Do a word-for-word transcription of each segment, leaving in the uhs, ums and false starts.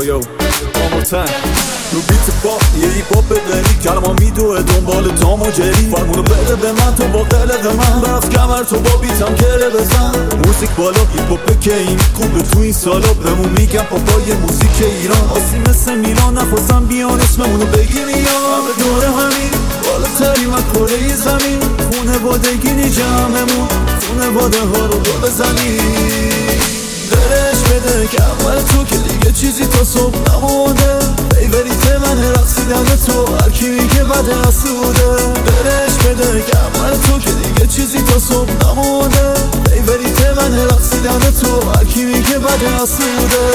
یو یو آموتن رو بیت با یه ای پاپ غری کلما میدوه دنبال تام و جری فرمونو بده به من تو با قلق من برف کمر تو با بیتم کره بزن موزیک بالا هیپ هاپ که این خوبه تو این سالا بهمون میگم پاپای موزیک ایران آسی مثل میلان نخواستم بیان اسممونو بگیری یا همه دور همین بالاتریم از کره زمین خونوادگی جمعمون خونواده ها رو دو بزنیم درش بده که اول تو که دیگه چیزی تا صبح نمونده فیوریت من رقصیدن تو هرکی میگه بده حسوده درش بده که اول تو که دیگه چیزی تا صبح نمونده فیوریت من رقصیدن تو هرکی میگه بده حسوده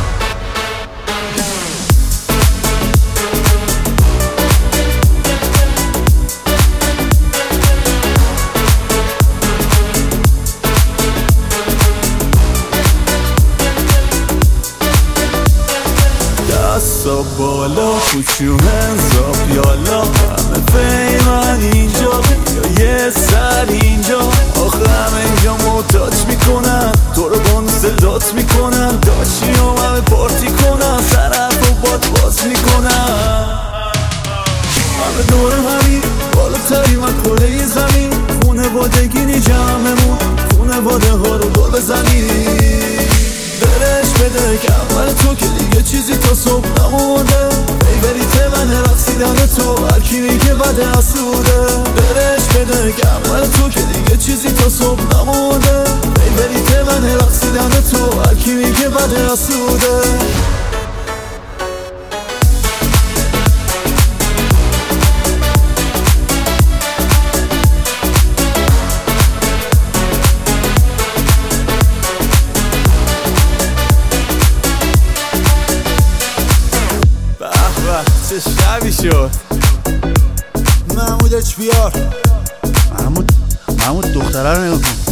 دستا بالا پوچو هنزاب یالا همه پیمن اینجا یا یه سر اینجا آخه همه اینجا محتاج میکنن تو رو با صدات میکنن داشتی هم همه پارتی کنن سر حرف و باد باز میکنن همه دور همین بالاتریم از کره زمین خونوادگی جمعمون خونواده ها رو دور بزنیم درش بده که اول تو که دیگه چیزی تا صبح نمونده فیوریت من رقصیدن تو هرکی میگه بده حسوده درش بده که اول تو که دیگه چیزی تا صبح نمونده فیوریت من رقصیدن تو هرکی میگه بده حسوده چه شبی شد محمود اچ بی آر محمود محمود دختره رو نگاه کن